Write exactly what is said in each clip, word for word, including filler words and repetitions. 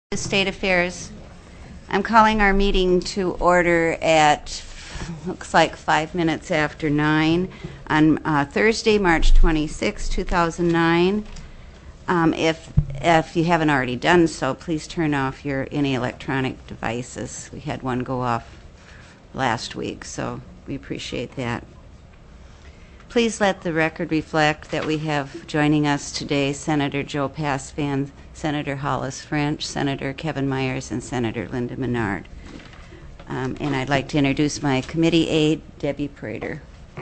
State Affairs. I'm calling our meeting to order at, looks like five minutes after nine on uh, Thursday, March twenty-sixth, two thousand nine. Um, if, if you haven't already done so, please turn off your any electronic devices. We had one go off last week, so we appreciate that. Please let the record reflect that we have joining us today Senator Joe Pasvan, Senator Hollis French, Senator Kevin Myers, and Senator Linda Menard. Um, and I'd like to introduce my committee aide, Debbie Prater.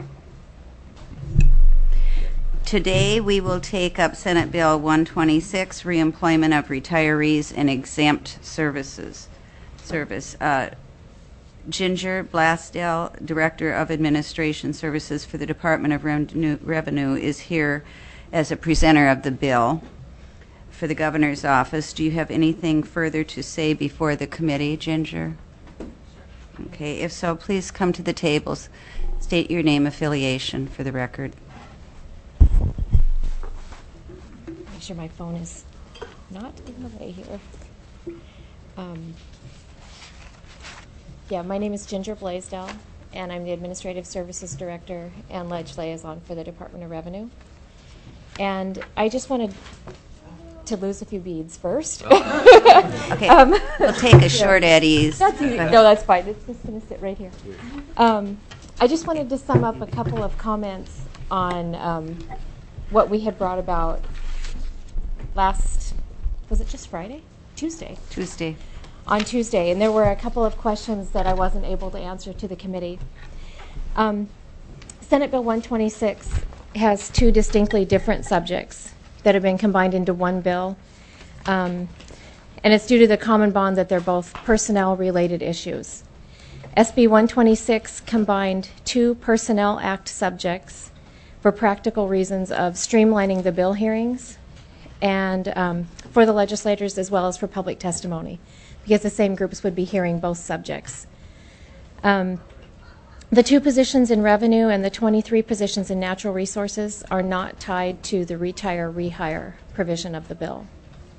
Today we will take up Senate Bill one twenty-six, Reemployment of Retirees and Exempt Services Service. Uh, Ginger Blasdell, Director of Administration Services for the Department of Revenue, is here as a presenter of the bill for the Governor's Office. Do you have anything further to say before the committee, Ginger? Okay, if so, please come to the tables. State your name, affiliation for the record. Make sure my phone is not in the way here. Um, Yeah, my name is Ginger Blaisdell, and I'm the Administrative Services Director and Ledge Liaison for the Department of Revenue. And I just wanted to lose a few beads first. Okay, um, we'll take a short yeah. at ease. That's easy. No, that's fine. It's just going to sit right here. Um, I just wanted to sum up a couple of comments on um, what we had brought about last, was it just Friday? Tuesday. Tuesday. On Tuesday, and there were a couple of questions that I wasn't able to answer to the committee. Um, Senate Bill one twenty-six has two distinctly different subjects that have been combined into one bill, um, and it's due to the common bond that they're both personnel-related issues. S B one twenty-six combined two Personnel Act subjects for practical reasons of streamlining the bill hearings and um, for the legislators as well as for public testimony, because the same groups would be hearing both subjects. Um, the two positions in revenue and the twenty-three positions in natural resources are not tied to the retire rehire provision of the bill.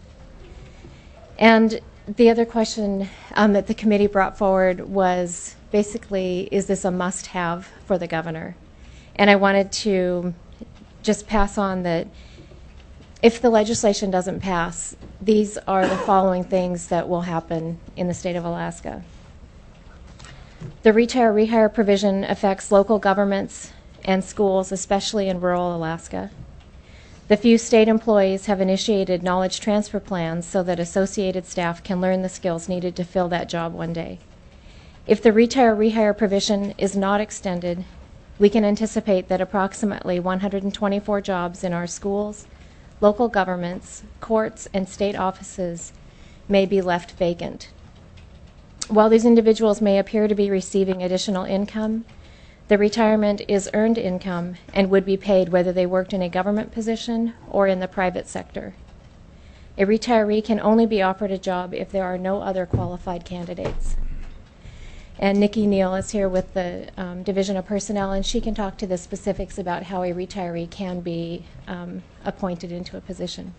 And the other question um, that the committee brought forward was basically, is this a must-have for the governor? And I wanted to just pass on that if the legislation doesn't pass, these are the following things that will happen in the state of Alaska. The retire rehire provision affects local governments and schools, especially in rural Alaska. The few state employees have initiated knowledge transfer plans so that associated staff can learn the skills needed to fill that job one day. If the retire rehire provision is not extended, we can anticipate that approximately one hundred twenty-four jobs in our schools, local governments, courts, and state offices may be left vacant. While these individuals may appear to be receiving additional income, the retirement is earned income and would be paid whether they worked in a government position or in the private sector. A retiree can only be offered a job if there are no other qualified candidates. And Nikki Neal is here with the um, Division of Personnel, and she can talk to the specifics about how a retiree can be um, appointed into a position.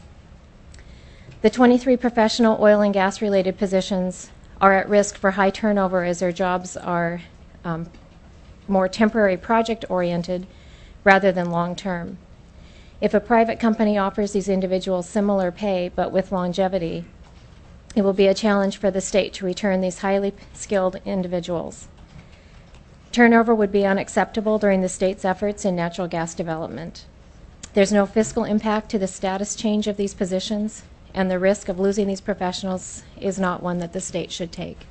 The twenty-three professional oil and gas related positions are at risk for high turnover as their jobs are um, more temporary project oriented rather than long term. If a private company offers these individuals similar pay but with longevity, it will be a challenge for the state to return these highly skilled individuals. Turnover would be unacceptable during the state's efforts in natural gas development. There's no fiscal impact to the status change of these positions, and the risk of losing these professionals is not one that the state should take.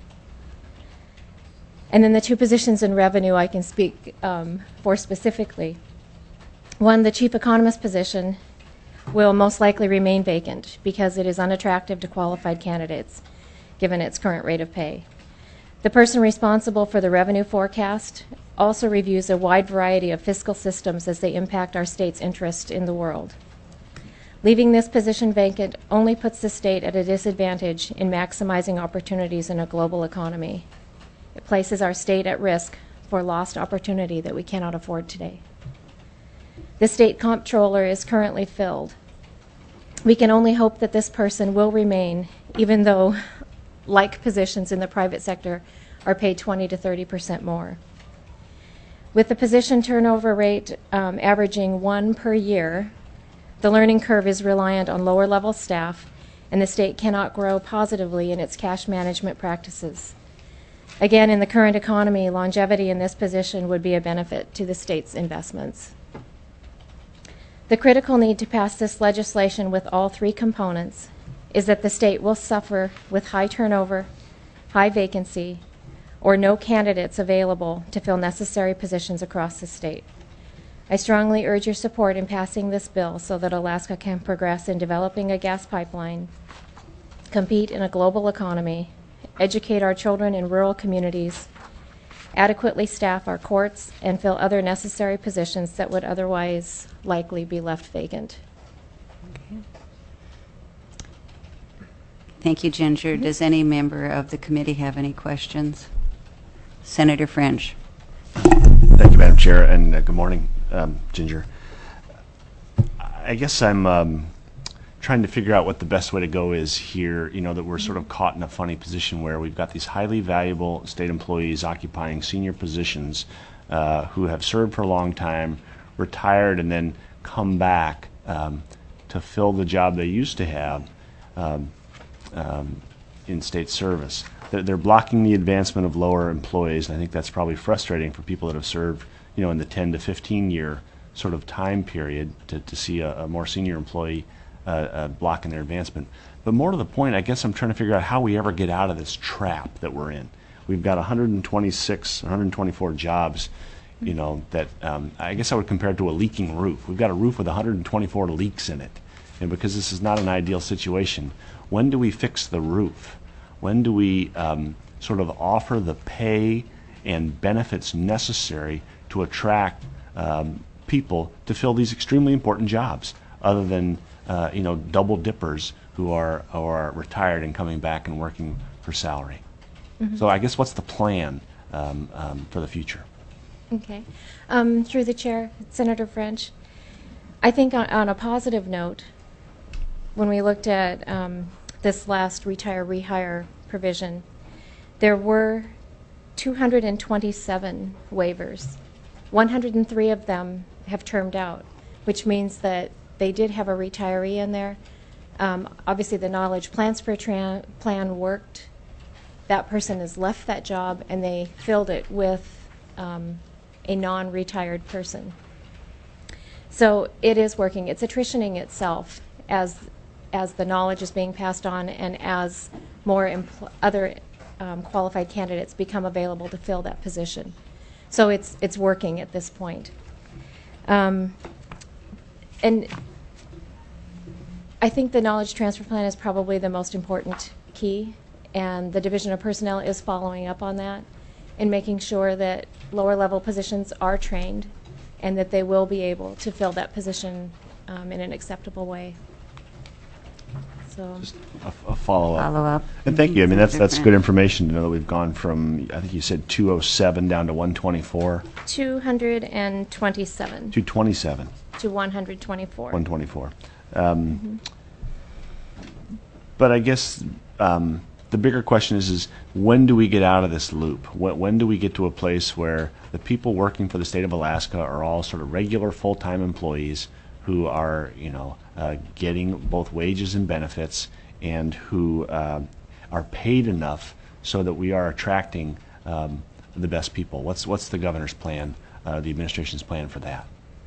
And then the two positions in revenue I can speak um, for specifically. One, the chief economist position will most likely remain vacant because it is unattractive to qualified candidates, given its current rate of pay. The person responsible for the revenue forecast also reviews a wide variety of fiscal systems as they impact our state's interest in the world. Leaving this position vacant only puts the state at a disadvantage in maximizing opportunities in a global economy. It places our state at risk for lost opportunity that we cannot afford today. The state comptroller is currently filled, We can only hope that this person will remain, even though like positions in the private sector are paid twenty to thirty percent more. With the position turnover rate um, averaging one per year, the learning curve is reliant on lower level staff, and the state cannot grow positively in its cash management practices. Again, in the current economy, longevity in this position would be a benefit to the state's investments. The critical need to pass this legislation with all three components is that the state will suffer with high turnover, high vacancy, or no candidates available to fill necessary positions across the state. I strongly urge your support in passing this bill so that Alaska can progress in developing a gas pipeline, compete in a global economy, educate our children in rural communities, adequately staff our courts, and fill other necessary positions that would otherwise likely be left vacant. Okay. Thank you, Ginger. Mm-hmm. Does any member of the committee have any questions? Senator French. Thank you, Madam Chair, and uh, good morning, um, Ginger. I guess I'm um, trying to figure out what the best way to go is here, you know, that we're sort of caught in a funny position where we've got these highly valuable state employees occupying senior positions uh, who have served for a long time, retired, and then come back um, to fill the job they used to have um, um, in state service. They're, they're blocking the advancement of lower employees, and I think that's probably frustrating for people that have served, you know, in the ten to fifteen year sort of time period to, to see a, a more senior employee uh, uh, blocking their advancement. But more to the point, I guess I'm trying to figure out how we ever get out of this trap that we're in. We've got one hundred twenty-six, one hundred twenty-four jobs, you know, that um, I guess I would compare it to a leaking roof. We've got a roof with one hundred twenty-four leaks in it. And because this is not an ideal situation, when do we fix the roof? When do we um, sort of offer the pay and benefits necessary to attract um, people to fill these extremely important jobs, other than uh, you know, double dippers who are, who are retired and coming back and working for salary? Mm-hmm. So I guess what's the plan um, um, for the future? Okay. Um, through the chair, Senator French, I think on, on a positive note, when we looked at um, this last retire rehire provision, there were two hundred twenty-seven waivers. one hundred three of them have termed out, which means that they did have a retiree in there. Um, obviously, the knowledge transfer tra- plan worked. That person has left that job, and they filled it with um, a non-retired person. So it is working. It's attritioning itself as as the knowledge is being passed on and as more empl- other um, qualified candidates become available to fill that position. So it's it's working at this point. Um, and I think the knowledge transfer plan is probably the most important key, and the Division of Personnel is following up on that and making sure that lower level positions are trained and that they will be able to fill that position um, in an acceptable way. So. Just a, a follow-up. Follow-up. And thank you. I mean, that's that's good information to know that we've gone from, I think you said two oh seven down to one twenty-four. two hundred twenty-seven. two twenty-seven. To one hundred twenty-four. one twenty-four. Um, mm-hmm. But I guess um, the bigger question is, is when do we get out of this loop? When, when do we get to a place where the people working for the state of Alaska are all sort of regular full-time employees who are, you know, uh, getting both wages and benefits, and who uh, are paid enough so that we are attracting um, the best people? What's what's the governor's plan, uh, the administration's plan for that?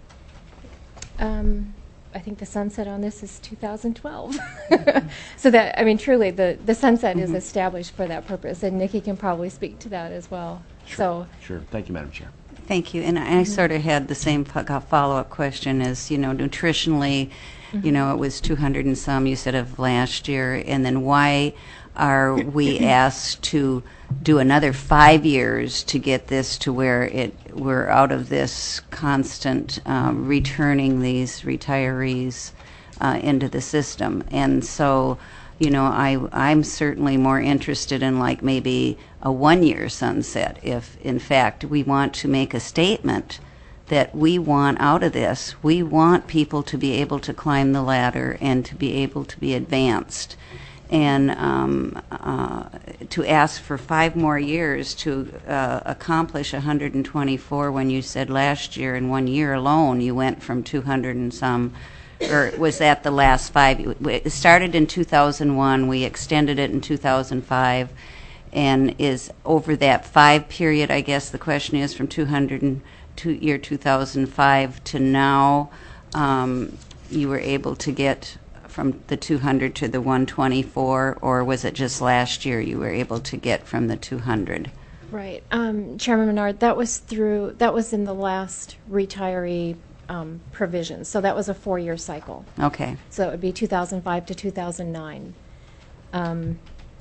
Um, I think the sunset on this is two thousand twelve. So that, I mean, truly, the, the sunset mm-hmm. is established for that purpose, and Nikki can probably speak to that as well. Sure. So, sure. Thank you, Madam Chair. Thank you. And I, I sort of had the same fo- follow-up question as, you know, nutritionally, mm-hmm. you know, it was two hundred and some, you said, of last year. And then why are we asked to do another five years to get this to where it we're out of this constant um, returning these retirees uh, into the system? And so, you know, I, I'm certainly more interested in like maybe a one-year sunset if, in fact, we want to make a statement that we want out of this. We want people to be able to climb the ladder and to be able to be advanced. And um, uh, to ask for five more years to uh, accomplish one hundred twenty-four when you said last year in one year alone you went from two hundred and some, or was that the last five? It started in two thousand one, we extended it in two thousand five, and is over that five period, I guess the question is, from two hundred and two, year two thousand five to now, um, you were able to get from the two hundred to the one twenty-four, or was it just last year you were able to get from the two hundred? Right. Um, Chairman Menard, that was through, that was in the last retiree um, provision. So that was a four-year cycle. Okay. So it would be two thousand five to two thousand nine. Um,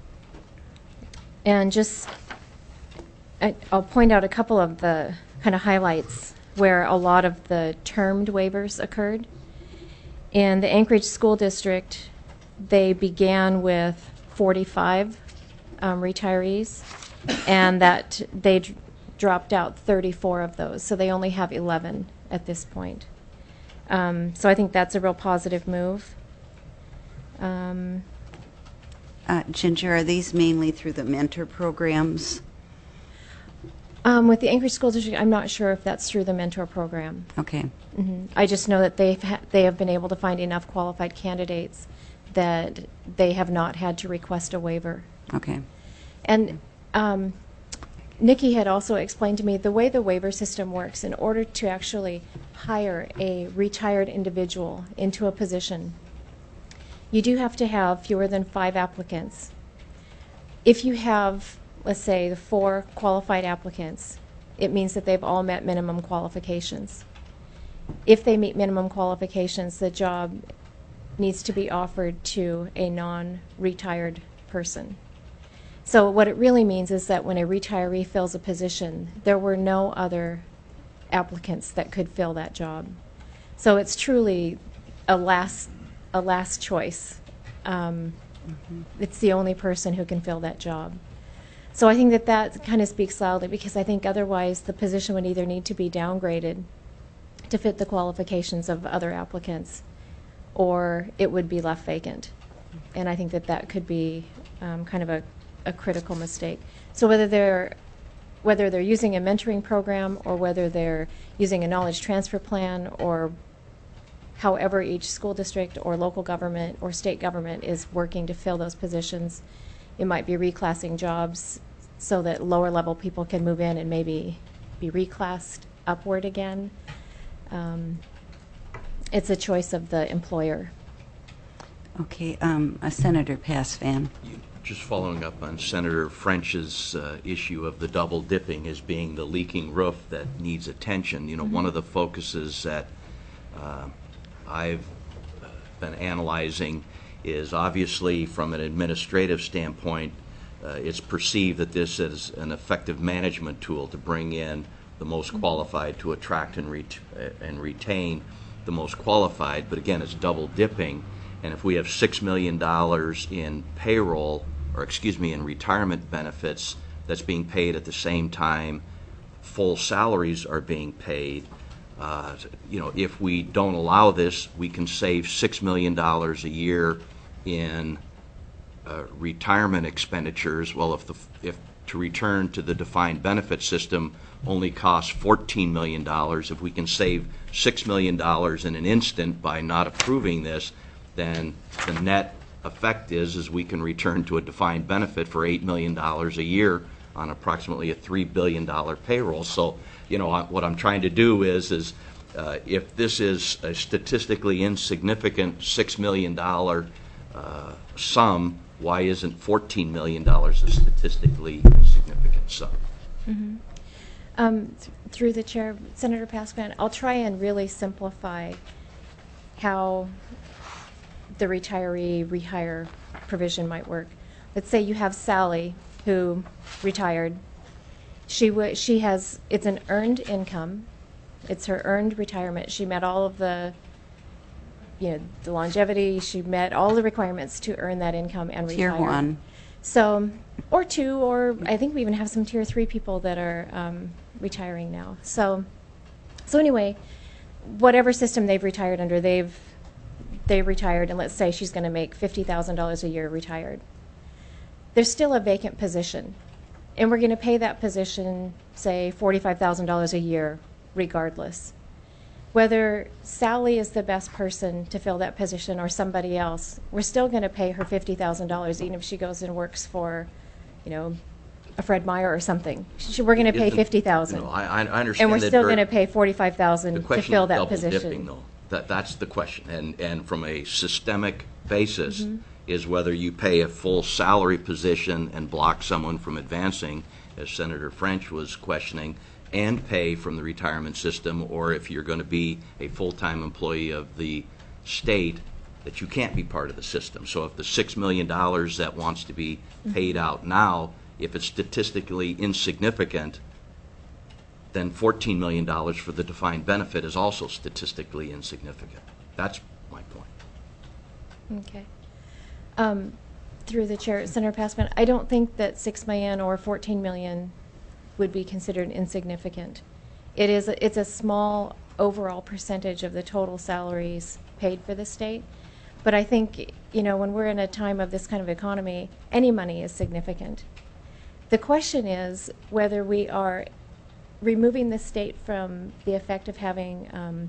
and just, I, I'll point out a couple of the kind of highlights where a lot of the termed waivers occurred. In the Anchorage School District, they began with forty-five um, retirees, and that they d- dropped out thirty-four of those, so they only have eleven at this point. Um, so I think that's a real positive move. Um, Uh, Ginger, are these mainly through the mentor programs? um, with the Anchorage School District, I'm not sure if that's through the mentor program. Okay. hmm I just know that they've ha- they have been able to find enough qualified candidates that they have not had to request a waiver. Okay. And um, Nikki had also explained to me the way the waiver system works. In order to actually hire a retired individual into a position, you do have to have fewer than five applicants. If you have, let's say, the four qualified applicants, it means that they've all met minimum qualifications. If they meet minimum qualifications, the job needs to be offered to a non-retired person. So what it really means is that when a retiree fills a position, there were no other applicants that could fill that job. So it's truly a last a last choice. Um, mm-hmm. It's the only person who can fill that job. So I think that that kind of speaks loudly, because I think otherwise the position would either need to be downgraded to fit the qualifications of other applicants, or it would be left vacant. And I think that that could be um, kind of a, a critical mistake. So whether they're whether they're using a mentoring program, or whether they're using a knowledge transfer plan, or however each school district or local government or state government is working to fill those positions, it might be reclassing jobs so that lower level people can move in and maybe be reclassed upward again. Um, it's a choice of the employer. Okay. Um, uh, Senator Pasvan. Just following up on Senator French's uh, issue of the double dipping as being the leaking roof that needs attention. You know, mm-hmm. one of the focuses that uh, I've been analyzing is obviously from an administrative standpoint, uh, it's perceived that this is an effective management tool to bring in the most qualified, to attract and, ret- and retain the most qualified. But again, it's double dipping. And if we have six million dollars in payroll, or excuse me, in retirement benefits that's being paid at the same time full salaries are being paid, uh, you know, if we don't allow this, we can save six million dollars a year in uh, retirement expenditures. Well, if the if to return to the defined benefit system only costs fourteen million dollars, if we can save six million dollars in an instant by not approving this, then the net effect is is we can return to a defined benefit for eight million dollars a year on approximately a three billion dollars payroll. So, you know, what I'm trying to do is, is uh, if this is a statistically insignificant six million dollars uh, sum, why isn't fourteen million dollars a statistically insignificant sum? Mm-hmm. Um, th- through the chair, Senator Pasvan, I'll try and really simplify how the retiree rehire provision might work. Let's say you have Sally, who retired. She w- she has, it's an earned income. It's her earned retirement. She met all of the, you know, the longevity. She met all the requirements to earn that income and retire. Tier one. So, or two, or I think we even have some tier three people that are um, retiring now. So, So anyway, whatever system they've retired under, they've they retired, and let's say she's going to make fifty thousand dollars a year retired. There's still a vacant position, and we're going to pay that position, say, forty-five thousand dollars a year regardless. Whether Sally is the best person to fill that position or somebody else, we're still going to pay her fifty thousand dollars even if she goes and works for, you know, a Fred Meyer or something. She, we're going to pay Isn't- fifty thousand you know, I, I understand and we're that still very- going to pay forty-five thousand The to question fill of that double position. dipping, though, that, that's the question. And, and from a systemic basis, is whether you pay a full salary position and block someone from advancing, as Senator French was questioning, and pay from the retirement system, or if you're going to be a full-time employee of the state, that you can't be part of the system. So if the six million dollars that wants to be paid out now, if it's statistically insignificant, then fourteen million dollars for the defined benefit is also statistically insignificant. That's my point. Okay. Um, through the chair, Senator Passman, I don't think that six million or fourteen million would be considered insignificant. It is. A, it's a small overall percentage of the total salaries paid for the state, but I think, you know, when we're in a time of this kind of economy, any money is significant. The question is whether we are removing the state from the effect of having um,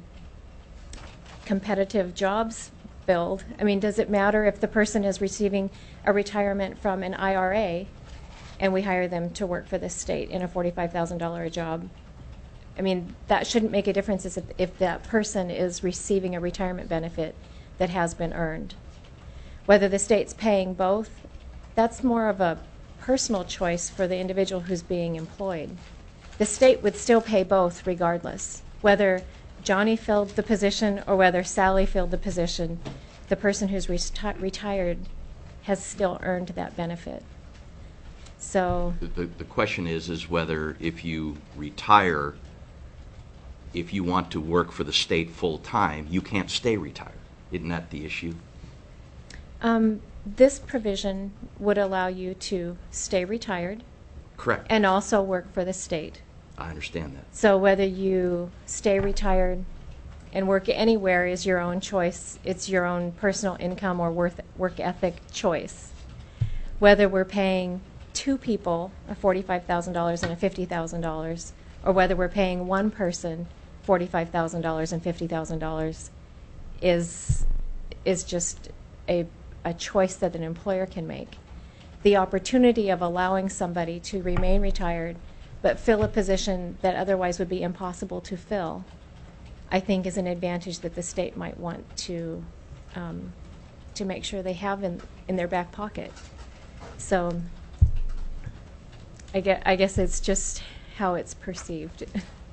competitive jobs filled. I mean, does it matter if the person is receiving a retirement from an I R A and we hire them to work for the state in a forty-five thousand dollars a job? I mean, that shouldn't make a difference if, if that person is receiving a retirement benefit that has been earned. Whether the state's paying both, that's more of a personal choice for the individual who's being employed. The state would still pay both regardless. Whether Johnny filled the position or whether Sally filled the position, the person who's reti- retired has still earned that benefit. So The, the, the question is, is whether if you retire, if you want to work for the state full-time, you can't stay retired. Isn't that the issue? um, this provision would allow you to stay retired Correct. and also work for the state. I understand that. So whether you stay retired and work anywhere is your own choice. It's your own personal income or worth, work ethic choice. Whether we're paying two people a forty-five thousand dollars and a fifty thousand dollars, or whether we're paying one person forty-five thousand dollars and fifty thousand dollars is, is just a, a choice that an employer can make. The opportunity of allowing somebody to remain retired but fill a position that otherwise would be impossible to fill, I think is an advantage that the state might want to um, to make sure they have in, in their back pocket. So I guess, I guess it's just how it's perceived.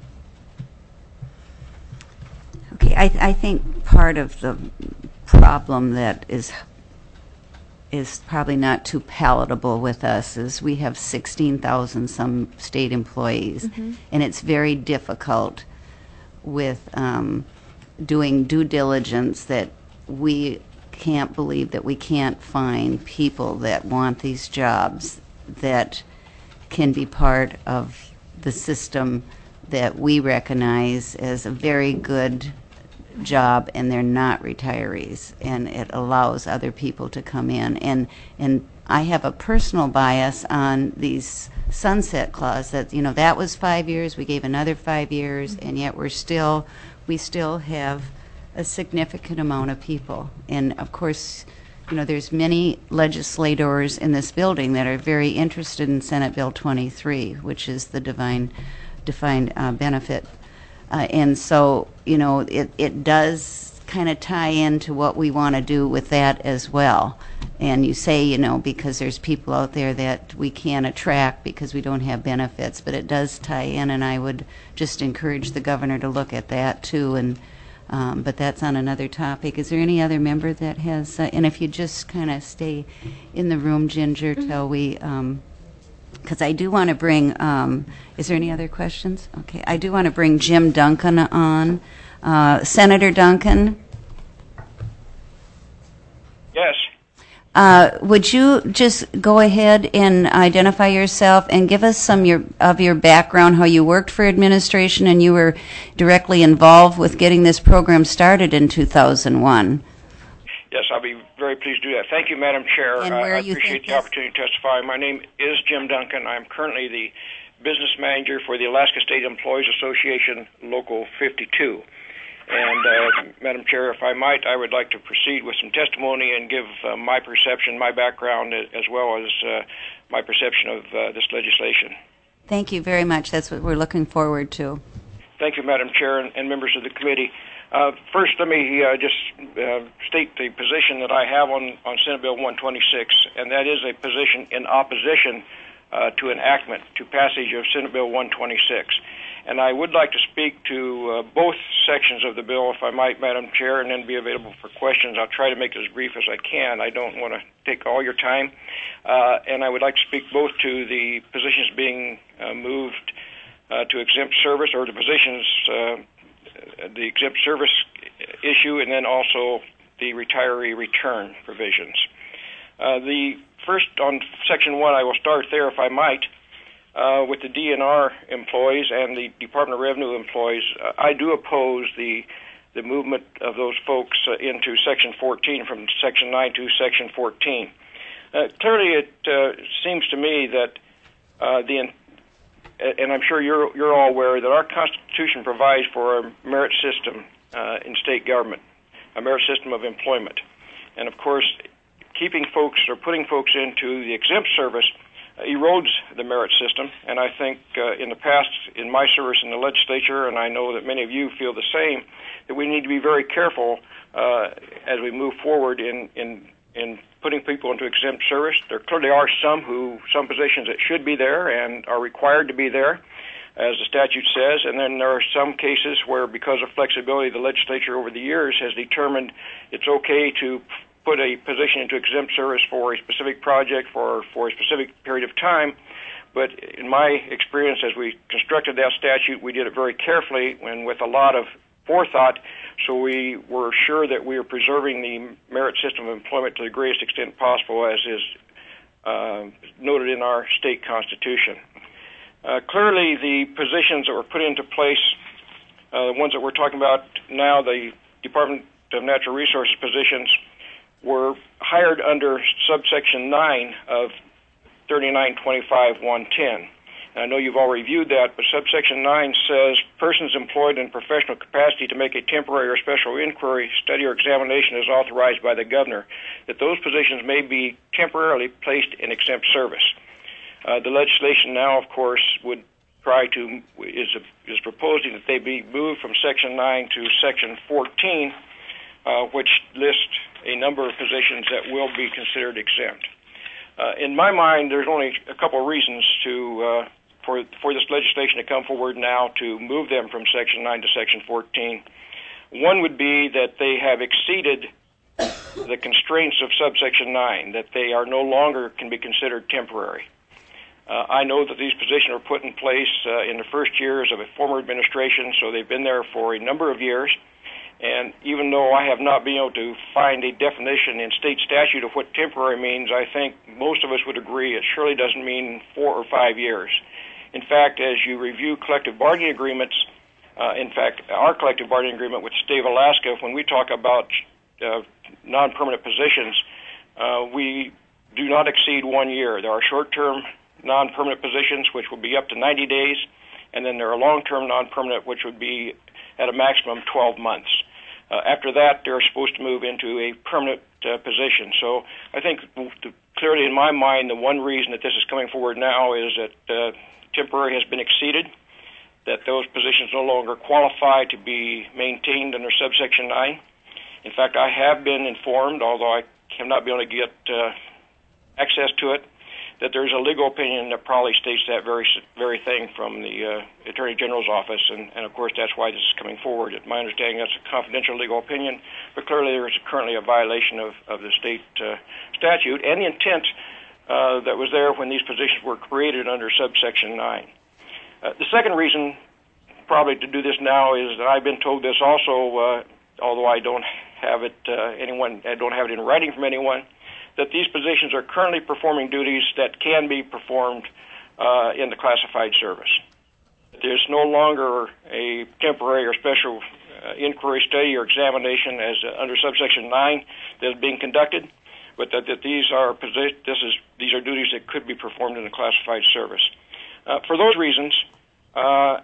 Okay, I, I think part of the problem that is is probably not too palatable with us is we have sixteen thousand some state employees, Mm-hmm. and it's very difficult with um, doing due diligence that we can't believe that we can't find people that want these jobs that can be part of the system that we recognize as a very good job, and they're not retirees, and it allows other people to come in. And and I have a personal bias on these sunset clause that, you know, that was five years, we gave another five years, and yet we're still, we still have a significant amount of people. And of course, you know, there's many legislators in this building that are very interested in Senate Bill twenty-three, which is the divine, defined uh, benefit. Uh, and so, you know, it, it does kind of tie into what we want to do with that as well. And you say, you know, because there's people out there that we can't attract because we don't have benefits, but it does tie in, and I would just encourage the governor to look at that too. And um, but that's on another topic. Is there any other member that has, uh, and if you just kind of stay in the room, Ginger, till we, um, because I do want to bring, um, is there any other questions? Okay, I do want to bring Jim Duncan on. Uh, Senator Duncan? Yes. Uh, would you just go ahead and identify yourself and give us some your, of your background, how you worked for administration and you were directly involved with getting this program started in two thousand one? Yes, I'll be very pleased to do that. Thank you, Madam Chair. And Uh, where I you appreciate think the this- opportunity to testify. My name is Jim Duncan. I'm currently the business manager for the Alaska State Employees Association Local fifty-two. And, uh, Madam Chair, if I might, I would like to proceed with some testimony and give uh, my perception, my background, as well as uh, my perception of uh, this legislation. Thank you very much. That's what we're looking forward to. Thank you, Madam Chair, and, and members of the committee. Uh, first, let me uh, just uh, state the position that I have on, on Senate Bill one twenty-six, and that is a position in opposition uh, to enactment, to passage of Senate Bill one twenty-six. And I would like to speak to uh, both sections of the bill, if I might, Madam Chair, and then be available for questions. I'll try to make it as brief as I can. I don't want to take all your time. Uh, and I would like to speak both to the positions being uh, moved uh, to exempt service, or the positions, uh, the exempt service issue, and then also the retiree return provisions. Uh, the first, on Section one, I will start there, if I might. Uh, with the D N R employees and the Department of Revenue employees, uh, I do oppose the the movement of those folks uh, into Section fourteen, from Section nine to Section fourteen. Uh, clearly, it uh, seems to me that uh, the and I'm sure you're you're all aware that our Constitution provides for a merit system uh, in state government, a merit system of employment, and of course, keeping folks or putting folks into the exempt service erodes the merit system. And I think uh, in the past, in my service in the legislature, and I know that many of you feel the same, that we need to be very careful uh, as we move forward in, in in putting people into exempt service. There clearly are some who, some positions that should be there and are required to be there, as the statute says, and then there are some cases where, because of flexibility, the legislature over the years has determined it's okay to put a position into exempt service for a specific project for, for a specific period of time. But in my experience, as we constructed that statute, we did it very carefully and with a lot of forethought, so we were sure that we were preserving the merit system of employment to the greatest extent possible, as is uh, noted in our state constitution. Uh, clearly, the positions that were put into place, uh, the ones that we're talking about now, the Department of Natural Resources positions, were hired under subsection nine of thirty-nine twenty-five one ten. And I know you've all reviewed that, but subsection nine says persons employed in professional capacity to make a temporary or special inquiry, study, or examination is authorized by the governor, that those positions may be temporarily placed in exempt service. Uh, the legislation now, of course, would try to, is, is proposing that they be moved from section nine to section fourteen, uh, which lists a number of positions that will be considered exempt. Uh, in my mind, there's only a couple of reasons to uh, for for this legislation to come forward now to move them from Section nine to Section fourteen. One would be that they have exceeded the constraints of subsection nine, that they are no longer can be considered temporary. Uh, I know that these positions were put in place uh, in the first years of a former administration, so they've been there for a number of years. And even though I have not been able to find a definition in state statute of what temporary means, I think most of us would agree it surely doesn't mean four or five years. In fact, as you review collective bargaining agreements, uh, in fact, our collective bargaining agreement with the state of Alaska, when we talk about uh, non-permanent positions, uh, we do not exceed one year. There are short-term non-permanent positions, which will be up to ninety days, and then there are long-term non-permanent, which would be at a maximum twelve months. Uh, after that, they're supposed to move into a permanent uh, position. So I think the, clearly in my mind, the one reason that this is coming forward now is that uh, temporary has been exceeded, that those positions no longer qualify to be maintained under subsection nine. In fact, I have been informed, although I have not been able to get uh, access to it, that there's a legal opinion that probably states that very very thing from the uh, Attorney General's office, and, and of course that's why this is coming forward. At my understanding, that's a confidential legal opinion, but clearly there is currently a violation of, of the state uh, statute and the intent uh, that was there when these positions were created under subsection nine. Uh, the second reason probably to do this now is that I've been told this also, uh, although I don't have it uh, anyone, I don't have it in writing from anyone, that these positions are currently performing duties that can be performed uh, in the classified service. There's no longer a temporary or special uh, inquiry, study, or examination as uh, under subsection nine that is being conducted, but that, that these are posi- this is these are duties that could be performed in the classified service. Uh, for those reasons, uh,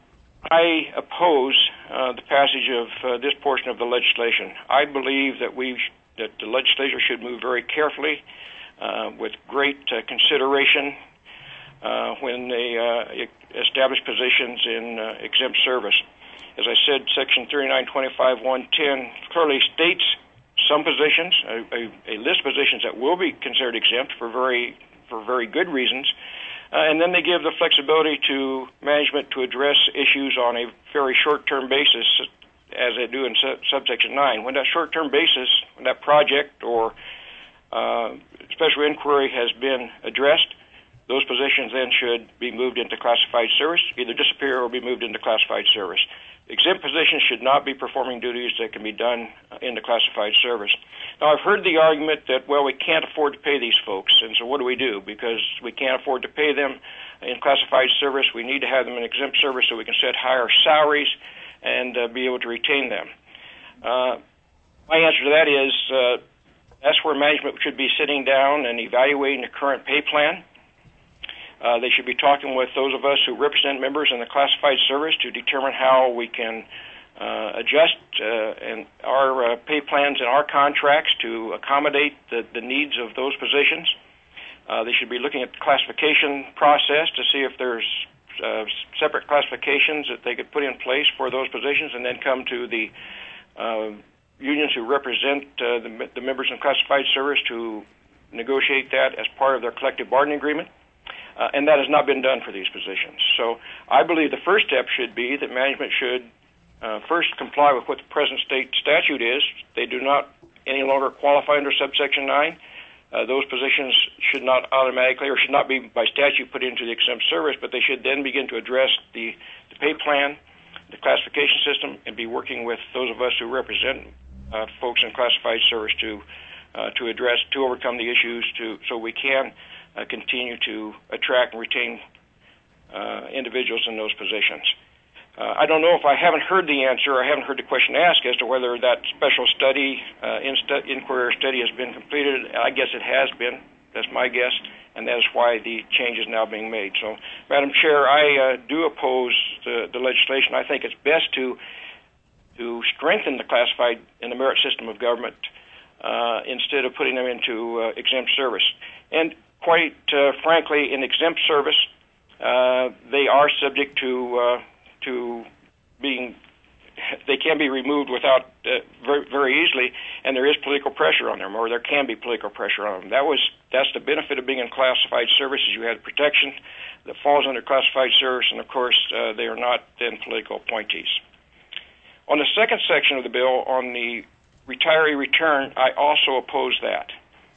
I oppose uh, the passage of uh, this portion of the legislation. I believe that we sh- that the legislature should move very carefully, uh, with great uh, consideration, uh, when they uh, establish positions in uh, exempt service. As I said, Section thirty-nine twenty-five one ten clearly states some positions, a, a, a list of positions that will be considered exempt for very for very good reasons, uh, and then they give the flexibility to management to address issues on a very short-term basis, as they do in sub- subsection nine. When that short-term basis, when that project or uh, special inquiry has been addressed, those positions then should be moved into classified service, either disappear or be moved into classified service. Exempt positions should not be performing duties that can be done in the classified service. Now, I've heard the argument that, well, we can't afford to pay these folks, and so what do we do? Because we can't afford to pay them in classified service, we need to have them in exempt service so we can set higher salaries and uh, be able to retain them. Uh, my answer to that is uh, that's where management should be sitting down and evaluating the current pay plan. Uh, they should be talking with those of us who represent members in the classified service to determine how we can uh, adjust uh, and our uh, pay plans and our contracts to accommodate the, the needs of those positions. Uh, they should be looking at the classification process to see if there's uh, separate classifications that they could put in place for those positions, and then come to the uh, unions who represent uh, the, the members in classified service to negotiate that as part of their collective bargaining agreement. Uh, and that has not been done for these positions. So I believe the first step should be that management should uh, first comply with what the present state statute is. They do not any longer qualify under subsection nine. Uh, those positions should not automatically or should not be by statute put into the exempt service, but they should then begin to address the, the pay plan, the classification system, and be working with those of us who represent uh, folks in classified service to uh, to address, to overcome the issues, to so we can Uh, continue to attract and retain uh, individuals in those positions. Uh, I don't know if I haven't heard the answer, I haven't heard the question asked as to whether that special study, uh, inst- inquiry or study has been completed. I guess it has been. That's my guess, and that is why the change is now being made. So, Madam Chair, I uh, do oppose the, the legislation. I think it's best to to strengthen the classified and the merit system of government uh, instead of putting them into uh, exempt service. And quite uh, frankly, in exempt service, uh, they are subject to uh, to being. They can be removed without uh, very, very easily, and there is political pressure on them, or there can be political pressure on them. That was that's the benefit of being in classified service. Is you had protection that falls under classified service, and of course, uh, they are not then political appointees. On the second section of the bill, on the retiree return, I also oppose that.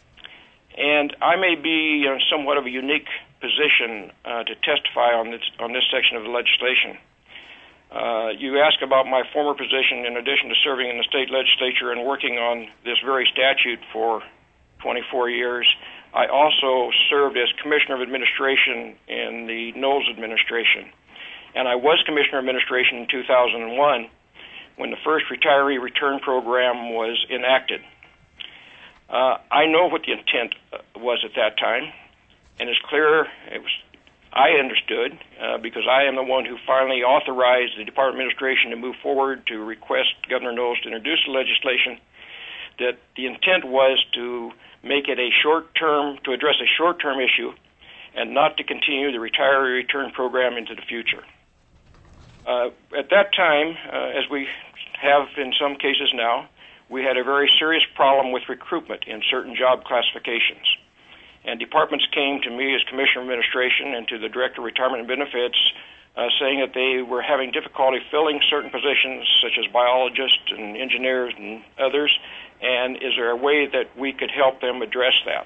And I may be in somewhat of a unique position uh, to testify on this on this section of the legislation. Uh, you ask about my former position in addition to serving in the state legislature and working on this very statute for twenty-four years. I also served as Commissioner of Administration in the Knowles administration. And I was Commissioner of Administration in two thousand one when the first retiree return program was enacted. Uh, I know what the intent was at that time, and it's clear it was. I understood uh, because I am the one who finally authorized the Department of Administration to move forward to request Governor Knowles to introduce the legislation. That the intent was to make it a short-term, to address a short-term issue, and not to continue the retiree return program into the future. Uh, at that time, uh, as we have in some cases now, we had a very serious problem with recruitment in certain job classifications. And departments came to me as Commissioner of Administration and to the Director of Retirement and Benefits uh, saying that they were having difficulty filling certain positions such as biologists and engineers and others, and is there a way that we could help them address that?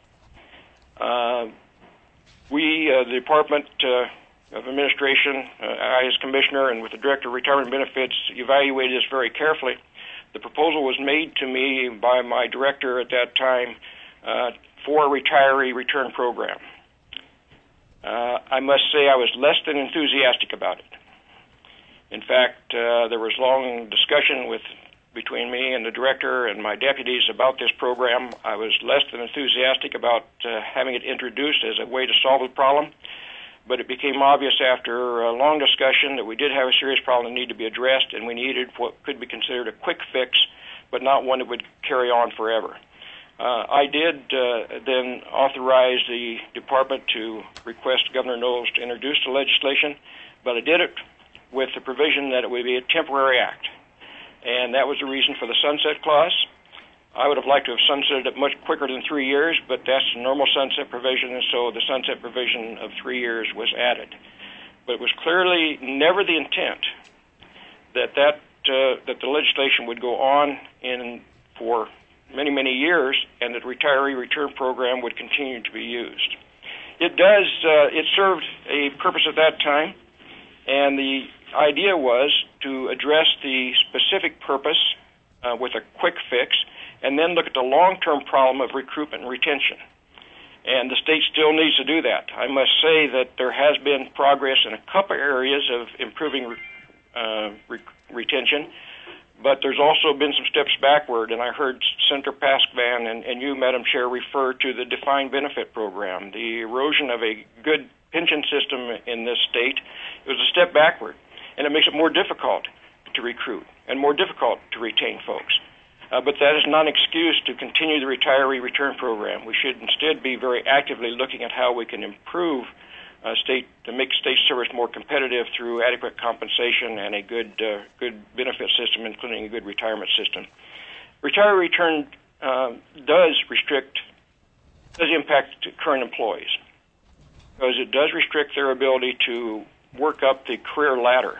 Uh, we, uh, the Department uh, of Administration, uh, I as Commissioner and with the Director of Retirement and Benefits evaluated this very carefully. The proposal was made to me by my director at that time uh, for a retiree return program. Uh, I must say I was less than enthusiastic about it. In fact, uh, there was long discussion with between me and the director and my deputies about this program. I was less than enthusiastic about uh, having it introduced as a way to solve the problem, but it became obvious after a long discussion that we did have a serious problem that needed to be addressed, and we needed what could be considered a quick fix, but not one that would carry on forever. Uh, I did uh, then authorize the department to request Governor Knowles to introduce the legislation, but I did it with the provision that it would be a temporary act. And that was the reason for the sunset clause. I would have liked to have sunsetted it much quicker than three years, but that's the normal sunset provision, and so the sunset provision of three years was added. But it was clearly never the intent that that, uh, that the legislation would go on in for many, many years, and that the retiree return program would continue to be used. It does, uh, it served a purpose at that time, and the idea was to address the specific purpose uh, with a quick fix, and then look at the long-term problem of recruitment and retention. And the state still needs to do that. I must say that there has been progress in a couple areas of improving uh, re- retention, but there's also been some steps backward, and I heard Senator Paskvan and, and you, Madam Chair, refer to the defined benefit program. The erosion of a good pension system in this state, it was a step backward, and it makes it more difficult to recruit and more difficult to retain folks. Uh, but that is not an excuse to continue the retiree return program. We should instead be very actively looking at how we can improve uh, state, to make state service more competitive through adequate compensation and a good, uh, good benefit system, including a good retirement system. Retiree return uh, does restrict, does impact current employees, because it does restrict their ability to work up the career ladder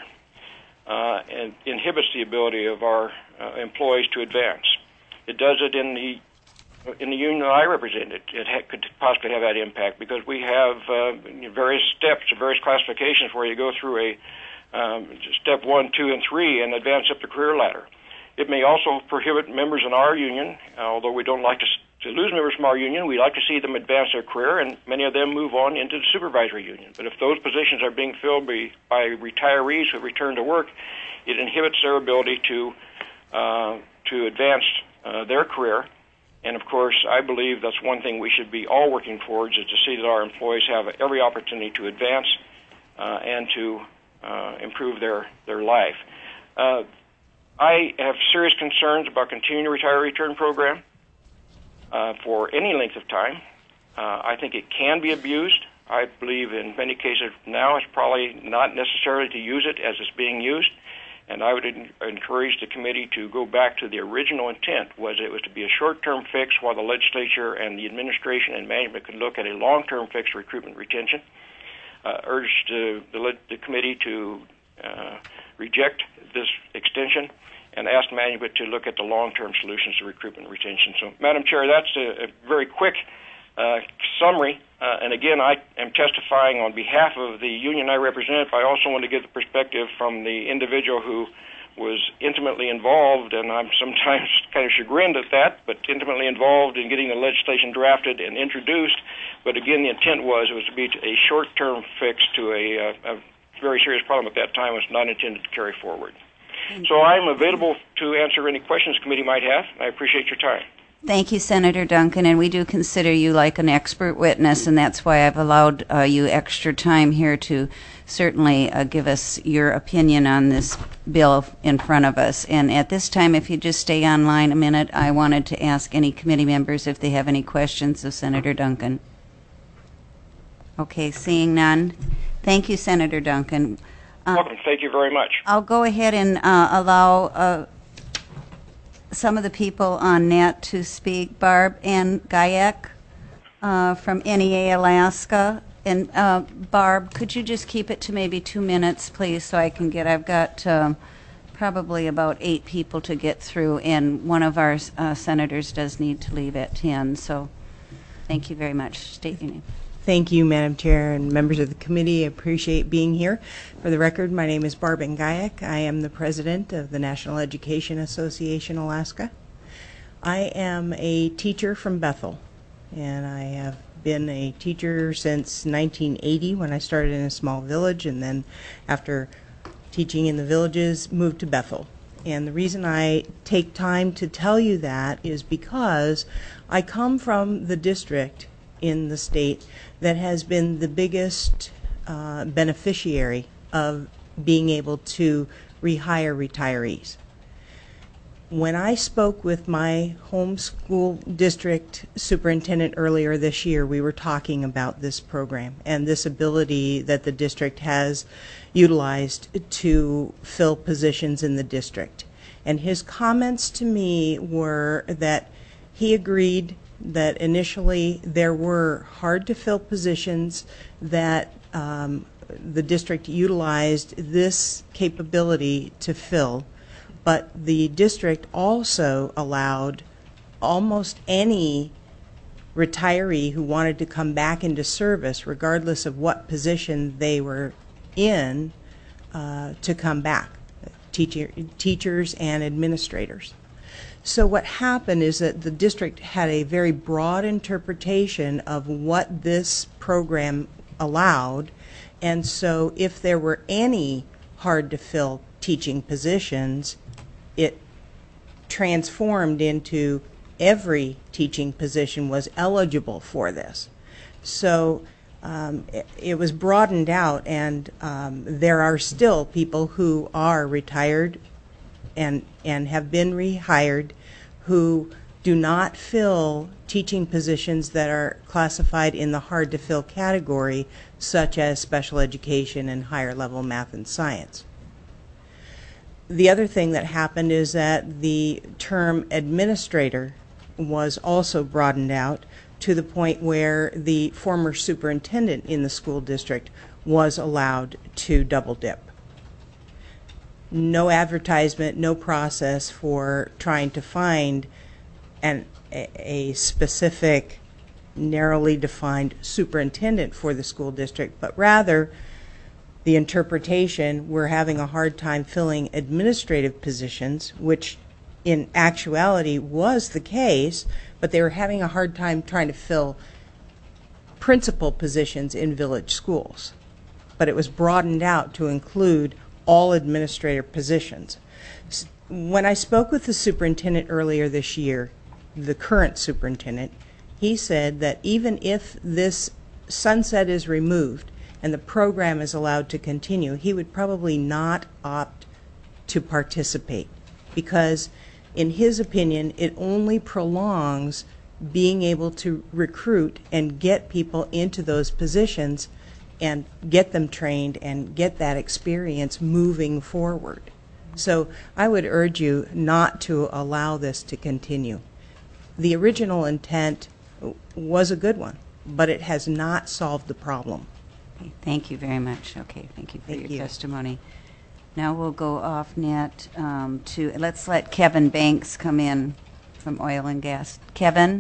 uh, and inhibits the ability of our uh, employees to advance. It does it in the in the union I represent. It, it ha- could possibly have that impact because we have uh, various steps, various classifications where you go through a um, step one, two, and three and advance up the career ladder. It may also prohibit members in our union, uh, although we don't like to, to lose members from our union. We like to see them advance their career, and many of them move on into the supervisory union. But if those positions are being filled by, by retirees who return to work, it inhibits their ability to uh, to advance uh, their career. And, of course, I believe that's one thing we should be all working towards, is to see that our employees have every opportunity to advance uh, and to uh, improve their, their life. Uh, I have serious concerns about continuing the retiree return program uh, for any length of time. Uh, I think it can be abused. I believe in many cases now it's probably not necessary to use it as it's being used. And I would en- encourage the committee to go back to the original intent, was it was to be a short-term fix while the legislature and the administration and management could look at a long-term fix for recruitment retention. Uh, urged uh, the, le- the committee to uh, reject this extension and ask management to look at the long-term solutions to recruitment and retention. So, Madam Chair, that's a, a very quick uh, summary. Uh, and again, I am testifying on behalf of the union I represent, but I also want to give the perspective from the individual who was intimately involved, and I'm sometimes kind of chagrined at that, but intimately involved in getting the legislation drafted and introduced. But again, the intent was it was to be a short-term fix to a, a, a very serious problem at that time. It was not intended to carry forward. So I'm available to answer any questions the committee might have. I appreciate your time. Thank you, Senator Duncan, and we do consider you like an expert witness, and that's why I've allowed uh, you extra time here to certainly uh, give us your opinion on this bill in front of us. And at this time, if you just stay online a minute, I wanted to ask any committee members if they have any questions of Senator Duncan. Okay, seeing none. Thank you, Senator Duncan. Uh, Welcome. Thank you very much. I'll go ahead and uh, allow uh, some of the people on net to speak. Barb Ann Guyek uh, from N E A Alaska. And uh, Barb, could you just keep it to maybe two minutes, please, so I can get, I've got um, probably about eight people to get through, and one of our uh, senators does need to leave at ten. So thank you very much. State your name. Thank you, Madam Chair and members of the committee. I appreciate being here. For the record, my name is Barb Guyek. I am the president of the National Education Association Alaska. I am a teacher from Bethel. and I have been a teacher since nineteen eighty when I started in a small village, and then after teaching in the villages, moved to Bethel. And the reason I take time to tell you that is because I come from the district in the state that has been the biggest uh, beneficiary of being able to rehire retirees. When I spoke with my home school district superintendent earlier this year, we were talking about this program and this ability that the district has utilized to fill positions in the district. And his comments to me were that he agreed that initially there were hard to fill positions that um, the district utilized this capability to fill. But the district also allowed almost any retiree who wanted to come back into service, regardless of what position they were in, uh, to come back, teacher, teachers and administrators. So what happened is that the district had a very broad interpretation of what this program allowed, and so if there were any hard-to-fill teaching positions, it transformed into every teaching position was eligible for this. So um, it, it was broadened out, and um, there are still people who are retired and, and have been rehired who do not fill teaching positions that are classified in the hard-to-fill category, such as special education and higher-level math and science. The other thing that happened is that the term administrator was also broadened out to the point where the former superintendent in the school district was allowed to double dip. No advertisement, no process for trying to find an, a specific, narrowly defined superintendent for the school district, but rather the interpretation, we're having a hard time filling administrative positions, which in actuality was the case, but they were having a hard time trying to fill principal positions in village schools. But it was broadened out to include all administrative positions. When I spoke with the superintendent earlier this year, the current superintendent, he said that even if this sunset is removed and the program is allowed to continue, he would probably not opt to participate because, in his opinion, it only prolongs being able to recruit and get people into those positions and get them trained and get that experience moving forward. So I would urge you not to allow this to continue. The original intent was a good one, but it has not solved the problem. Okay, thank you very much. Okay, thank you for Thank your you. testimony. Now we'll go off net um, to, let's let Kevin Banks come in from Oil and Gas. Kevin?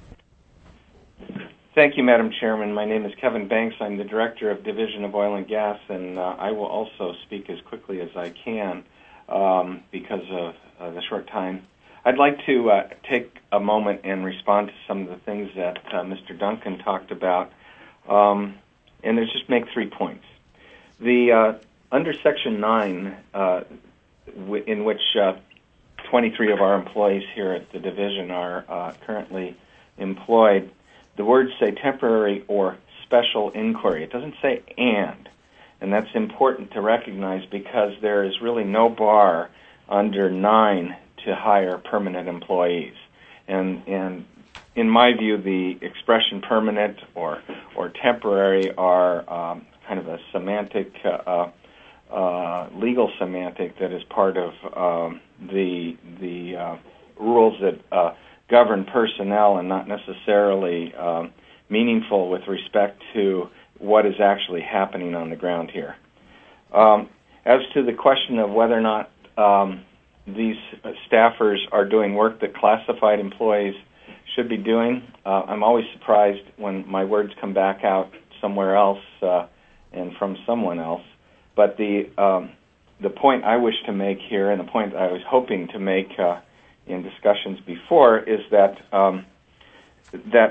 Thank you, Madam Chairman. My name is Kevin Banks. I'm the Director of Division of Oil and Gas, and uh, I will also speak as quickly as I can um, because of uh, the short time. I'd like to uh, take a moment and respond to some of the things that uh, Mister Duncan talked about, um, and there's just make three points. The uh, under Section nine, uh, w- in which uh, twenty-three of our employees here at the division are uh, currently employed, the words say temporary or special inquiry. It doesn't say and, and that's important to recognize because there is really no bar under nine to hire permanent employees. And, and in my view, the expression permanent or, or temporary are um, kind of a semantic, uh, uh, legal semantic that is part of um, the, the uh, rules that uh, govern personnel and not necessarily um, meaningful with respect to what is actually happening on the ground here. Um, as to the question of whether or not um, these staffers are doing work that classified employees should be doing, uh, I'm always surprised when my words come back out somewhere else uh, and from someone else. But the um, the point I wish to make here, and the point I was hoping to make uh, in discussions before, is that um, that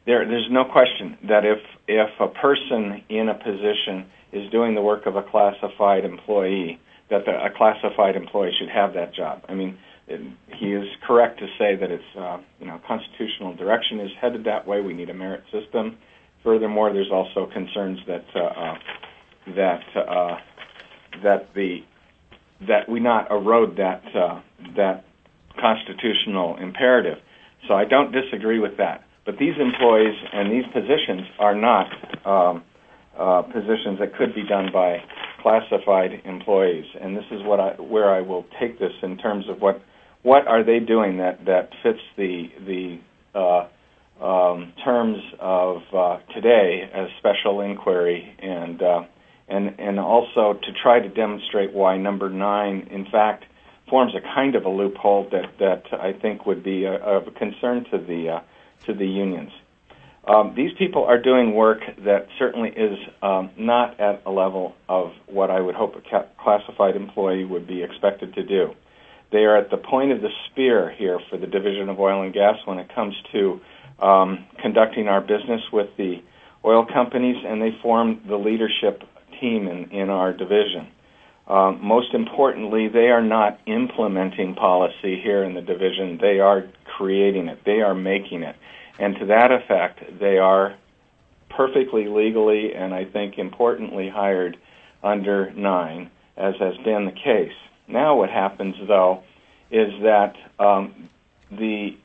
there, there's no question that if if a person in a position is doing the work of a classified employee, that the, a classified employee should have that job. I mean, it, he is correct to say that it's uh, you know constitutional direction is headed that way. We need a merit system. Furthermore, there's also concerns that uh, uh, that uh, that the that we not erode that uh, that constitutional imperative. So I don't disagree with that. But these employees and these positions are not um, uh, positions that could be done by classified employees. And this is what I, where I will take this in terms of what what are they doing that, that fits the the uh, um, terms of uh, today as special inquiry, and uh, and and also to try to demonstrate why number nine, in fact, forms a kind of a loophole that, that I think would be a, of a concern to the uh, to the unions. Um, these people are doing work that certainly is um, not at a level of what I would hope a ca- classified employee would be expected to do. They are at the point of the spear here for the Division of Oil and Gas when it comes to um, conducting our business with the oil companies, and they form the leadership team in, in our division. Um, most importantly, they are not implementing policy here in the division. They are creating it. They are making it. And to that effect, they are perfectly legally and I think importantly hired under nine, as has been the case. Now what happens, though, is that um, the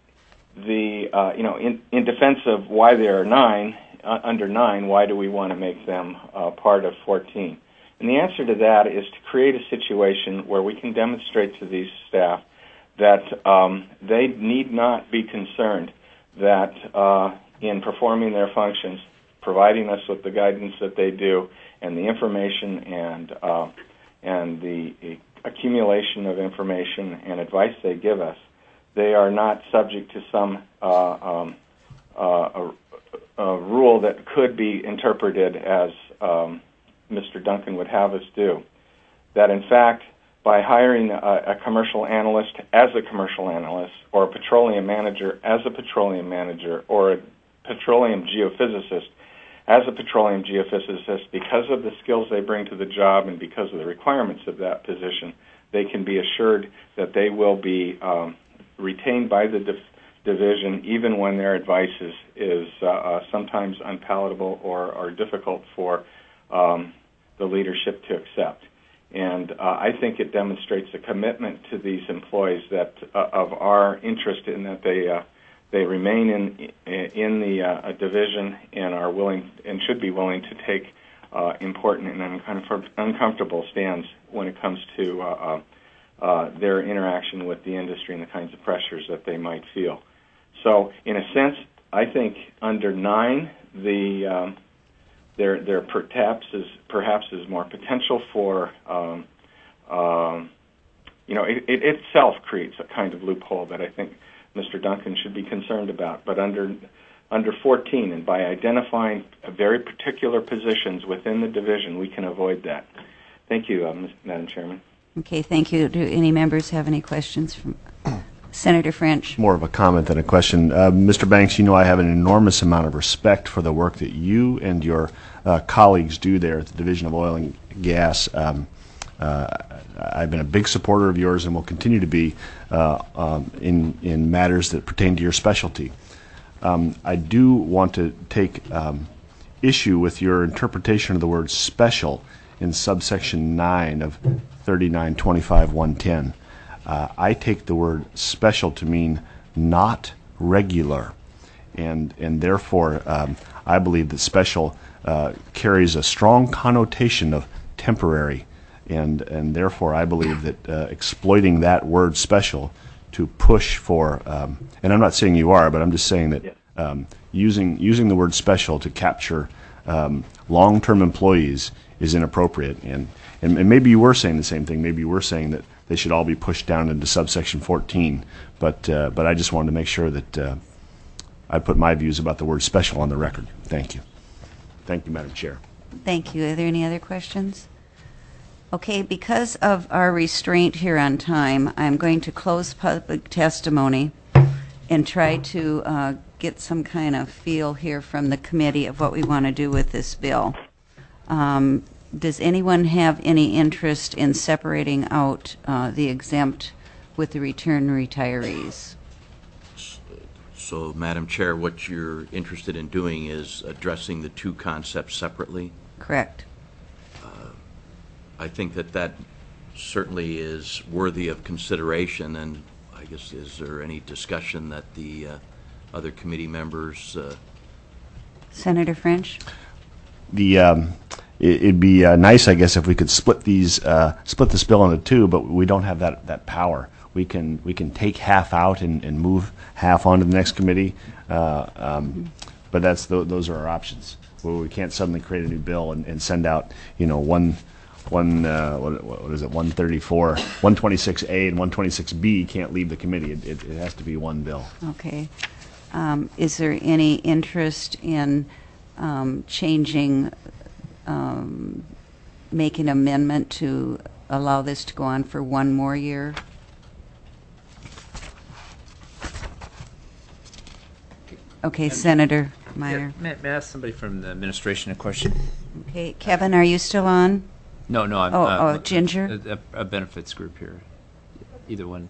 the uh, you know in, in defense of why they are nine uh, under nine, why do we want to make them uh, part of fourteen? And the answer to that is to create a situation where we can demonstrate to these staff that um, they need not be concerned that uh, in performing their functions, providing us with the guidance that they do, and the information and uh, and the accumulation of information and advice they give us, they are not subject to some uh, um, uh, a, a rule that could be interpreted as um, Mister Duncan would have us do. That in fact, by hiring a, a commercial analyst as a commercial analyst, or a petroleum manager as a petroleum manager, or a petroleum geophysicist as a petroleum geophysicist, because of the skills they bring to the job and because of the requirements of that position, they can be assured that they will be um, retained by the div- division even when their advice is, is uh, uh, sometimes unpalatable or, or difficult for um, the leadership to accept. And uh, I think it demonstrates a commitment to these employees that uh, of our interest in that they uh, they remain in in the uh, division and are willing and should be willing to take uh, important and uncomfort- uncomfortable stands when it comes to uh, uh, uh, their interaction with the industry and the kinds of pressures that they might feel. So, in a sense, I think under nine the um, There, there perhaps is perhaps is more potential for, um, um, you know, it, it itself creates a kind of loophole that I think Mister Duncan should be concerned about. But under under fourteen, and by identifying very particular positions within the division, we can avoid that. Thank you, uh, Madam Chairman. Okay, thank you. Do any members have any questions from Senator French? More of a comment than a question. Uh, Mister Banks, you know I have an enormous amount of respect for the work that you and your uh, colleagues do there at the Division of Oil and Gas. Um, uh, I've been a big supporter of yours and will continue to be uh, um, in, in matters that pertain to your specialty. Um, I do want to take um, issue with your interpretation of the word special in subsection nine of thirty-nine twenty-five one ten. Uh, I take the word special to mean not regular, and and therefore um, I believe that special uh, carries a strong connotation of temporary, and and therefore I believe that uh, exploiting that word special to push for, um, and I'm not saying you are, but I'm just saying that um, using using the word special to capture um, long-term employees is inappropriate, and, and and maybe you were saying the same thing. Maybe you were saying that they should all be pushed down into subsection fourteen. But uh, but I just wanted to make sure that uh, I put my views about the word special on the record. Thank you. Thank you, Madam Chair. Thank you. Are there any other questions? Okay, because of our restraint here on time, I'm going to close public testimony and try to uh, get some kind of feel here from the committee of what we want to do with this bill. Um, does anyone have any interest in separating out uh, the exempt with the return retirees? So, Madam Chair, what you're interested in doing is addressing the two concepts separately? Correct. Uh, I think that that certainly is worthy of consideration, and I guess, is there any discussion that the uh, other committee members... Uh, Senator French? The um, it, it'd be uh, nice, I guess, if we could split these uh, split this bill into two, but we don't have that that power. We can we can take half out and, and move half onto the next committee, uh, um, but that's th those are our options. Where we can't suddenly create a new bill and, and send out, you know, one one uh, what, what is it one thirty-four, one twenty-six A and one twenty-six B can't leave the committee. It, it, it has to be one bill. Okay. Um, is there any interest in um, changing, um, make an amendment to allow this to go on for one more year? Okay, Senator Meyer. Yeah, may, may I ask somebody from the administration a question? Okay, Kevin, are you still on? No, no, I'm. Oh, uh, oh, Ginger? A, a, a benefits group here. Either one.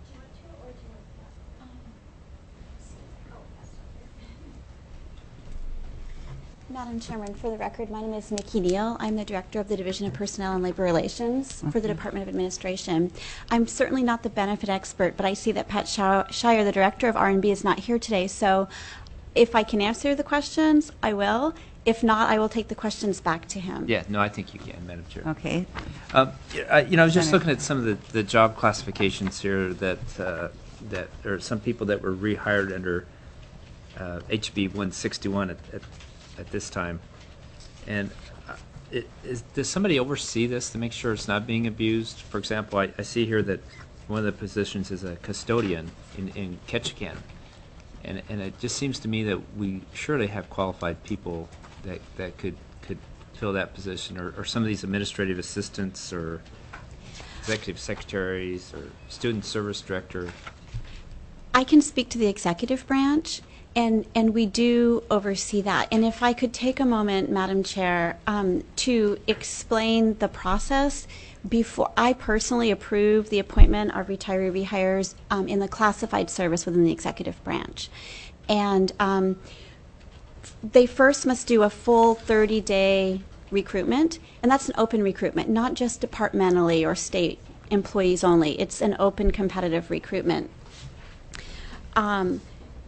Madam Chairman, for the record, my name is Nikki Neal. I'm the Director of the Division of Personnel and Labor Relations Okay. for the Department of Administration. I'm certainly not the benefit expert, but I see that Pat Shire, the Director of R and B, is not here today. So if I can answer the questions, I will. If not, I will take the questions back to him. Yeah, no, I think you can, Madam Chair. Okay. Um, I, you know, I was just Senator. looking at some of the, the job classifications here that uh, that there are some people that were rehired under uh, H B one sixty-one at, at at this time, and uh, it, is, does somebody oversee this to make sure it's not being abused? For example, I, I see here that one of the positions is a custodian in, in Ketchikan, and and it just seems to me that we surely have qualified people that that could could fill that position, or, or some of these administrative assistants, or executive secretaries, or student service director. I can speak to the executive branch, and, and we do oversee that. And if I could take a moment, Madam Chair, um, to explain the process. Before I personally approve the appointment of retiree rehires um, in the classified service within the executive branch. And um, they first must do a full thirty day recruitment, and that's an open recruitment, not just departmentally or state employees only. It's an open competitive recruitment. Um,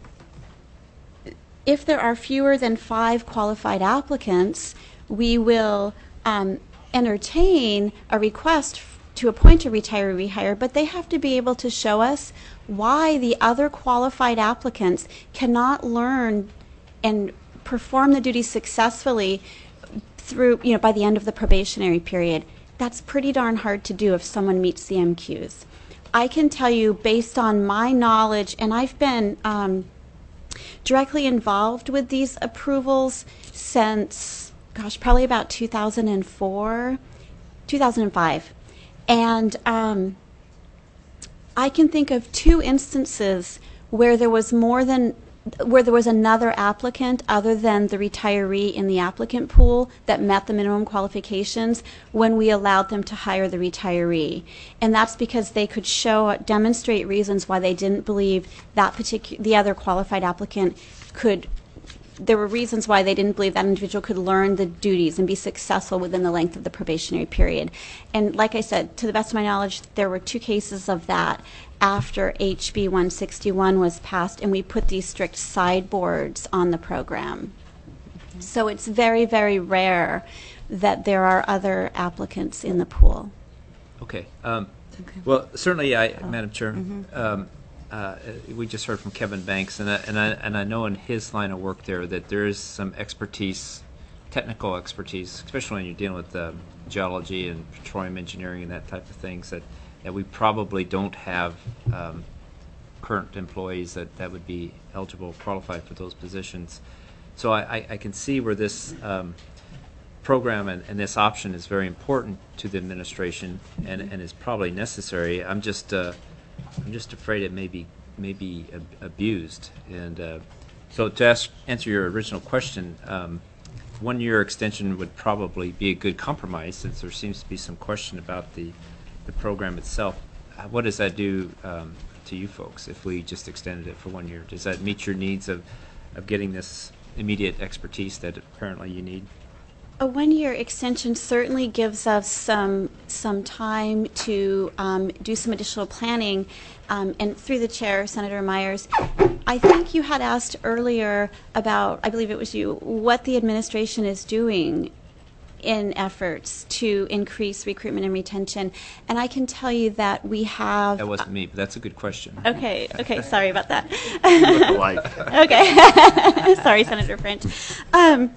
if there are fewer than five qualified applicants, we will um, entertain a request to appoint a retiree rehire, but they have to be able to show us why the other qualified applicants cannot learn and perform the duties successfully through, you know, by the end of the probationary period. That's pretty darn hard to do if someone meets the M Qs. I can tell you, based on my knowledge, and I've been um, directly involved with these approvals since, gosh, probably about two thousand four, two thousand five. And um, I can think of two instances where there was more than, where there was another applicant other than the retiree in the applicant pool that met the minimum qualifications when we allowed them to hire the retiree. And that's because they could show, demonstrate reasons why they didn't believe that particular, the other qualified applicant could, there were reasons why they didn't believe that individual could learn the duties and be successful within the length of the probationary period. And like I said, to the best of my knowledge, there were two cases of that after H B one sixty-one was passed, and we put these strict sideboards on the program. Okay. So it's very, very rare that there are other applicants in the pool. Okay. Um, Okay. Well, certainly, I, oh. Madam Chair, Mm-hmm. um, uh, we just heard from Kevin Banks, and I, and I and I know in his line of work there that there is some expertise, technical expertise, especially when you're dealing with um, geology and petroleum engineering and that type of things, that, that we probably don't have um, current employees that, that would be eligible, qualified for those positions. So I, I, I can see where this um, program and, and this option is very important to the administration, and, and is probably necessary. I'm just uh, I'm just afraid it may be may be ab abused, and uh, So to ask, answer your original question, um, one-year extension would probably be a good compromise, since there seems to be some question about the, the program itself. Uh, What does that do um, to you folks if we just extended it for one year? Does that meet your needs of, of getting this immediate expertise that apparently you need? A one-year extension certainly gives us some some time to um, do some additional planning. Um, and through the chair, Senator Myers, I think you had asked earlier about, I believe it was you, what the administration is doing in efforts to increase recruitment and retention. And I can tell you that we have... That wasn't me, but that's a good question. Okay, okay, sorry about that. You look alike. Okay. Sorry, Senator French. Um,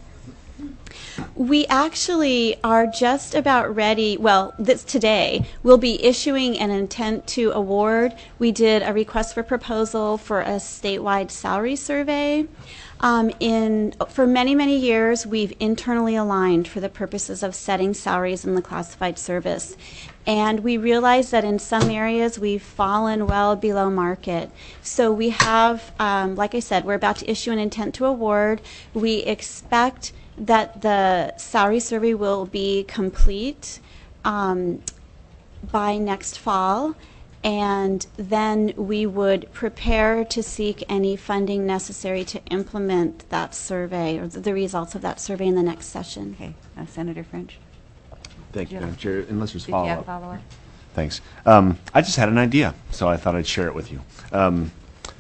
we actually are just about ready. Well, this today we'll be issuing an intent to award. We did a request for proposal for a statewide salary survey. Um, in for many many years, we've internally aligned for the purposes of setting salaries in the classified service, and we realize that in some areas we've fallen well below market. So we have, um, like I said, we're about to issue an intent to award. We expect that the salary survey will be complete um, by next fall, and then we would prepare to seek any funding necessary to implement that survey or the, the results of that survey in the next session. Okay, uh, Senator French. Thank you, Yeah. Madam Chair. Unless there's Did you have follow-up. follow-up? Thanks. Um, I just had an idea, so I thought I'd share it with you. Um,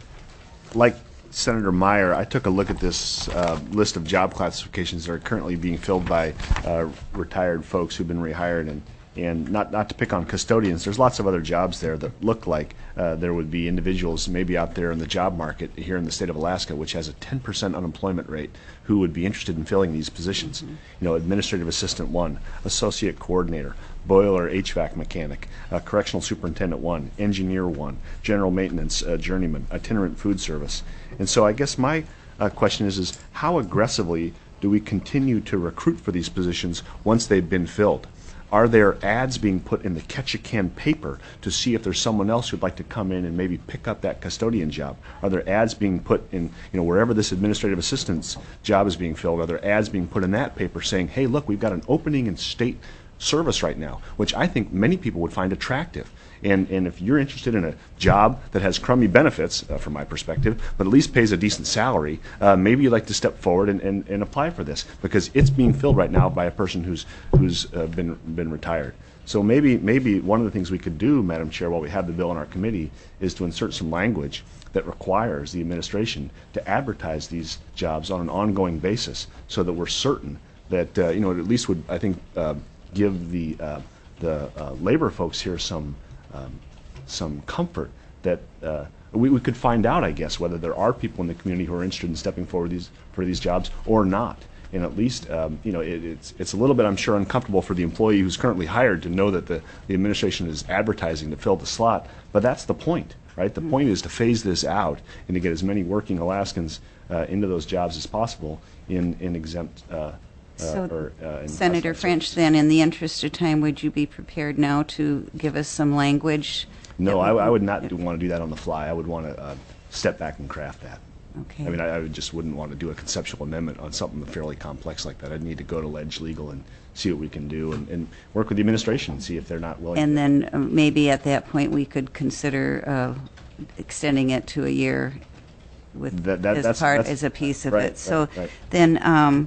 like Senator Meyer, I took a look at this uh, list of job classifications that are currently being filled by uh, retired folks who've been rehired, and and not not to pick on custodians. There's lots of other jobs there that look like uh, there would be individuals maybe out there in the job market here in the state of Alaska, which has a ten percent unemployment rate, who would be interested in filling these positions. Mm-hmm. You know, administrative assistant one, associate coordinator, boiler H V A C mechanic, uh, correctional superintendent one, engineer one, general maintenance uh, journeyman, itinerant food service. And so I guess my uh, question is, is how aggressively do we continue to recruit for these positions once they've been filled? Are there ads being put in the Ketchikan paper to see if there's someone else who'd like to come in and maybe pick up that custodian job? Are there ads being put in, you know, wherever this administrative assistant's job is being filled, are there ads being put in that paper saying, hey, look, we've got an opening in state service right now, which I think many people would find attractive. And, and if you're interested in a job that has crummy benefits, uh, from my perspective, but at least pays a decent salary, uh, maybe you'd like to step forward and, and, and apply for this, because it's being filled right now by a person who's, who's uh, been, been retired. So maybe, maybe one of the things we could do, Madam Chair, while we have the bill in our committee, is to insert some language that requires the administration to advertise these jobs on an ongoing basis, so that we're certain that, uh, you know, it at least would, I think, uh, give the, uh, the uh, labor folks here some Um, some comfort that uh, we, we could find out, I guess, whether there are people in the community who are interested in stepping forward these, for these jobs or not. And at least, um, you know, it, it's it's a little bit, I'm sure, uncomfortable for the employee who's currently hired to know that the, the administration is advertising to fill the slot. But that's the point, right? The point is to phase this out and to get as many working Alaskans uh, into those jobs as possible in, in exempt uh, So, uh, or, uh, in Senator classified French, services. then, in the interest of time, would you be prepared now to give us some language? No, that I, I would not do, want to do that on the fly. I would want to uh, step back and craft that. Okay. I mean, I, I would just wouldn't want to do a conceptual amendment on something fairly complex like that. I'd need to go to Ledge Legal and see what we can do, and, and work with the administration and see if they're not willing. And to. then uh, maybe at that point, we could consider uh, extending it to a year with, That- that- as that's- part, that's- as a piece of right, it. So right, right. then, um,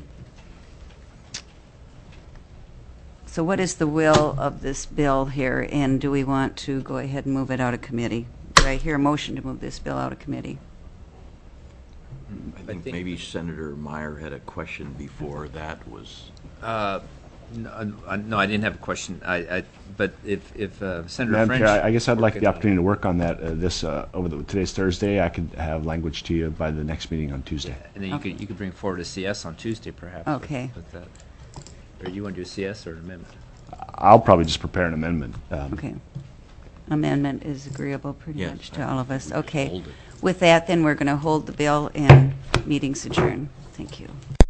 so what is the will of this bill here, and do we want to go ahead and move it out of committee? Do I hear a motion to move this bill out of committee? I think maybe Senator Meyer had a question before that was. Uh, no, uh, no, I didn't have a question. I, I but if if uh, Senator Madam French, Chair, I I guess I'd like working the on it. opportunity to work on that. Uh, this uh, over the, today's Thursday. I could have language to you by the next meeting on Tuesday. And then you Okay. could you could bring forward a C S on Tuesday, perhaps. with- Okay. With that. Or you want to do a C S or an amendment? I'll probably just prepare an amendment. Um, Okay. Amendment is agreeable pretty Yes, much I to all of think us. we just Okay. hold it. With that, then, we're going to hold the bill and meetings adjourned. Thank you.